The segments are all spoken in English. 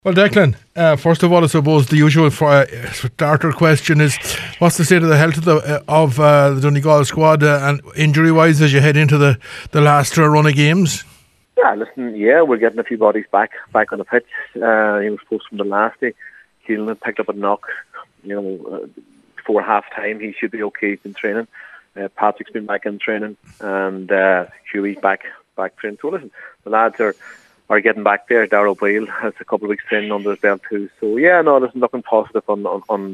Well, Declan, first of all, I suppose the usual starter question is, what's the state of the health of the Donegal squad and injury-wise as you head into the last run of games? We're getting a few bodies back on the pitch. He was supposed from the last day. Keelan had picked up a knock, before half-time. He should be okay in training. Patrick's been back in training, and Huey's back training. So listen, the lads are getting back there. Darrell Boyle has a couple of weeks training under his belt too. So there's nothing positive on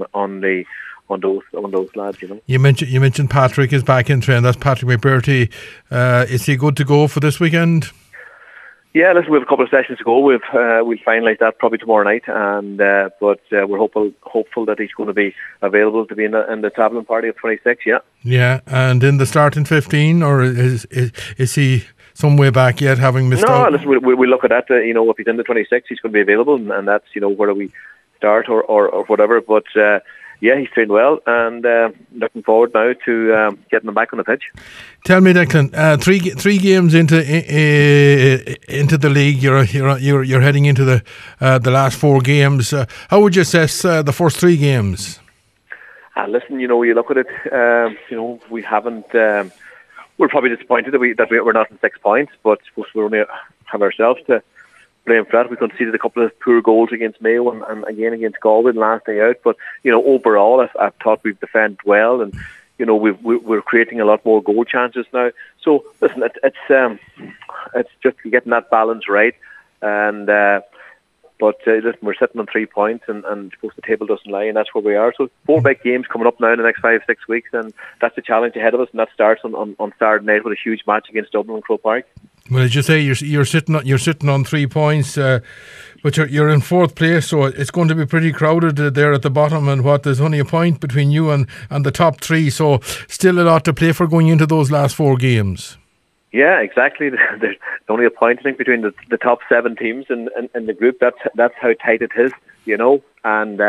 those lads. You mentioned Patrick is back in training. That's Patrick McBurty. Is he good to go for this weekend? Yeah, listen, we have a couple of sessions to go. We'll finalise that probably tomorrow night, and but we're hopeful that he's going to be available to be in the travelling party of 26. Yeah, and in the starting 15, or is he some way back yet, having missed out? No, listen, we look at that. If he's in the 26, he's going to be available, and that's whether we start or whatever. But he's trained well, and looking forward now to getting him back on the pitch. Tell me, Declan, three games into the league, you're heading into the last four games. How would you assess the first three games? Listen, you look at it. We haven't. We're probably disappointed that we're not in 6 points, but I suppose we only have ourselves to blame for that. We conceded a couple of poor goals against Mayo and again against Galway last day out. But overall, I've thought we've defended well, and we're creating a lot more goal chances now. So listen, it's just getting that balance right, and. Listen, we're sitting on 3 points, and of course the table doesn't lie, and that's where we are. So 4 big games coming up now in the next 5-6 weeks, and that's the challenge ahead of us. And that starts on Saturday night with a huge match against Dublin and Croke Park. Well, as you say, you're sitting on 3 points, but you're in fourth place, so it's going to be pretty crowded there at the bottom. And there's only a point between you and the top three, so still a lot to play for going into those last 4 games. Yeah, exactly. There's only a point, I think, between the top 7 teams in the group. That's how tight it is, and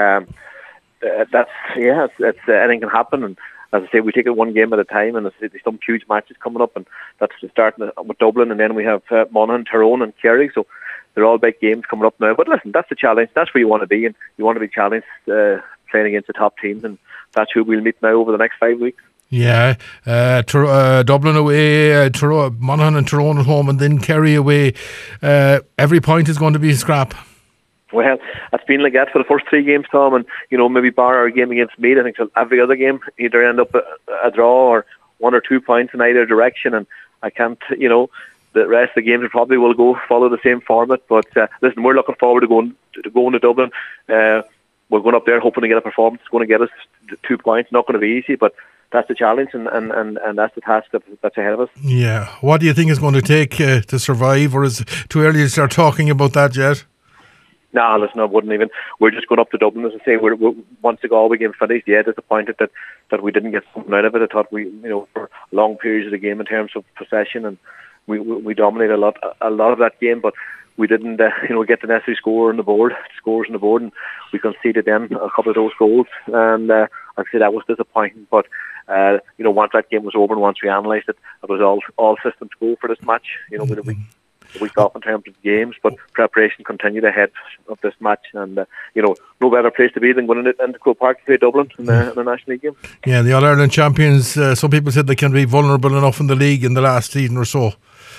it's anything can happen. And as I say, we take it one game at a time, and there's some huge matches coming up, and that's starting with Dublin, and then we have Monaghan, Tyrone, and Kerry. So they're all big games coming up now. But listen, that's the challenge. That's where you want to be, and you want to be challenged playing against the top teams, and that's who we'll meet now over the next 5 weeks. Yeah, Dublin away, Monaghan and Tyrone at home, and then Kerry away. Every point is going to be a scrap. Well, it's been like that for the first 3 games, Tom, and maybe bar our game against Meath. I think every other game either end up a draw or 1 or 2 points in either direction, and I can't, the rest of the games probably will follow the same format. But listen, we're looking forward to going to Dublin. We're going up there hoping to get a performance. It's going to get us 2 points. Not going to be easy, but that's the challenge, and that's the task that's ahead of us. Yeah. What do you think is going to take to survive, or is it too early to start talking about that yet? No, listen, I wouldn't even. We're just going up to Dublin, as I say. We're once the Galway game finished, disappointed that we didn't get something out of it. I thought we, for long periods of the game in terms of possession, and we dominated a lot of that game, but we didn't, get the necessary scores on the board, and we conceded then a couple of those goals, and I'd say that was disappointing. But once that game was over and once we analysed it, it was all systems go for this match. With a week off in terms of games, but preparation continued ahead of this match, and no better place to be than going into Croke Park to play Dublin in the National League game. Yeah, the All-Ireland champions. Some people said they can be vulnerable enough in the league in the last season or so.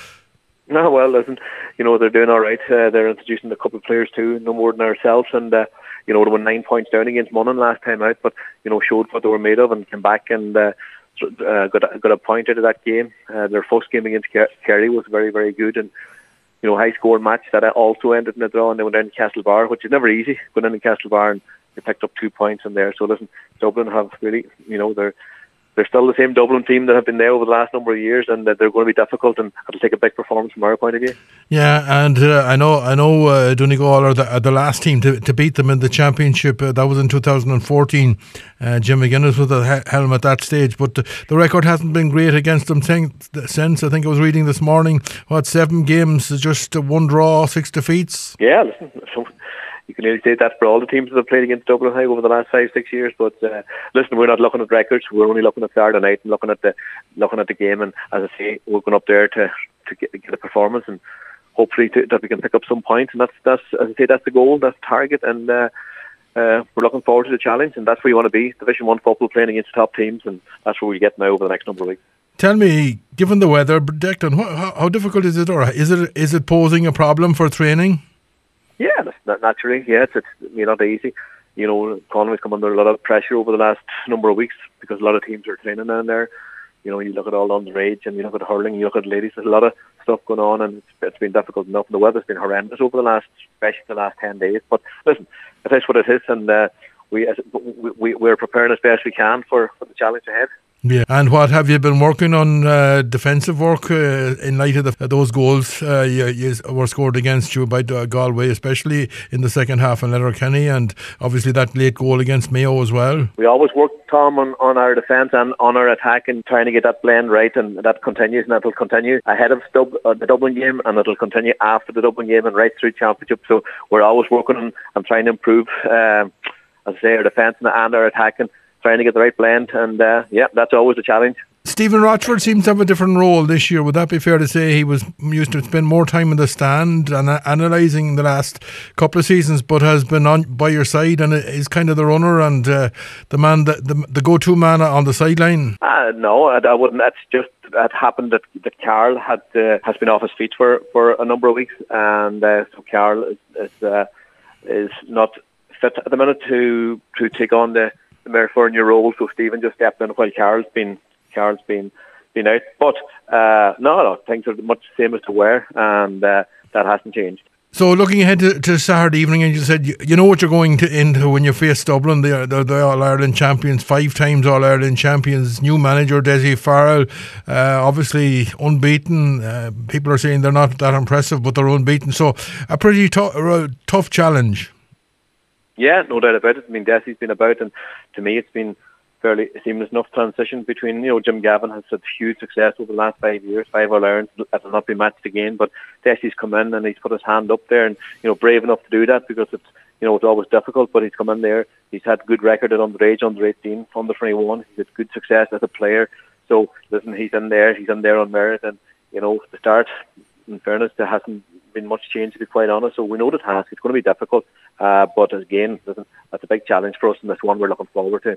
No, well, listen, they're doing all right. They're introducing a couple of players too, no more than ourselves, and they were 9 points down against Monaghan last time out, but showed what they were made of and came back and got a point out of that game. Their first game against Kerry was very, very good, and high scoring match that also ended in a draw, and they went down to Castlebar, which is never easy, going into Castlebar, and they picked up 2 points in there. So listen, Dublin have really, they're still the same Dublin team that have been there over the last number of years, and they're going to be difficult, and it'll take a big performance from our point of view. Yeah, and I know Donegal are the last team to beat them in the championship. That was in 2014. Jim McGuinness was at the helm at that stage, but the record hasn't been great against them since. I think I was reading this morning, 7 games, just 1 draw, 6 defeats. Yeah, listen, you can nearly say that for all the teams that have played against Dublin High over the last 5-6 years. But listen, we're not looking at records. We're only looking at Saturday night and looking at the game. And as I say, we're going up there to get a performance, and hopefully that we can pick up some points, and that's as I say, that's the goal, that's the target, and we're looking forward to the challenge, and that's where you want to be. Division 1 football, playing against top teams, and that's where we get now over the next number of weeks. Tell me, given the weather, Declan, how difficult is it, or is it posing a problem for training? Yeah, naturally, yeah, it's not easy. Conway's come under a lot of pressure over the last number of weeks because a lot of teams are training down there. You look at all underage, and you look at hurling, you look at ladies. There's a lot of stuff going on, and it's been difficult enough. And the weather's been horrendous over especially the last 10 days. But listen, it is what it is, and we're preparing as best we can for the challenge ahead. Yeah, and what have you been working on defensive work in light of those goals you were scored against you by Galway, especially in the second half in Letterkenny, and obviously that late goal against Mayo as well? We always work, Tom, on our defence and on our attack, and trying to get that blend right, and that continues, and that will continue ahead of the Dublin game, and it will continue after the Dublin game and right through Championship. So we're always working on trying to improve, as I say, our defence and our attacking, trying to get the right blend, and that's always a challenge. Stephen Rochford seems to have a different role this year. Would that be fair to say? He was used to spend more time in the stand and analysing the last couple of seasons, but has been on by your side and is kind of the runner and the man, the go-to man on the sideline. No, I wouldn't. That's just that happened that Carl has been off his feet for a number of weeks, and so Carl is not fit at the minute to take on the Mayor Fernier role, so Stephen just stepped in while Carl's been out. But no, things are much the same as they were, and that hasn't changed. So looking ahead to Saturday evening, and you said you know what you're going into when you face Dublin. They're the All-Ireland champions, 5 times All-Ireland champions, new manager Dessie Farrell, obviously unbeaten. People are saying they're not that impressive, but they're unbeaten. So a pretty tough challenge. Yeah, no doubt about it. I mean, Dessie's been about, and to me it's been fairly seamless enough transition between, Jim Gavin has had huge success over the last 5 years, 5 All-Irelands that will not be matched again, but Dessie's come in and he's put his hand up there and, brave enough to do that because it's always difficult, but he's come in there. He's had good record at underage, under 18, under 21. He's had good success as a player. So, listen, he's in there on merit, and, to start, in fairness, there hasn't been much change, to be quite honest, so we know the task. It's going to be difficult, but again, listen, that's a big challenge for us, and that's one we're looking forward to.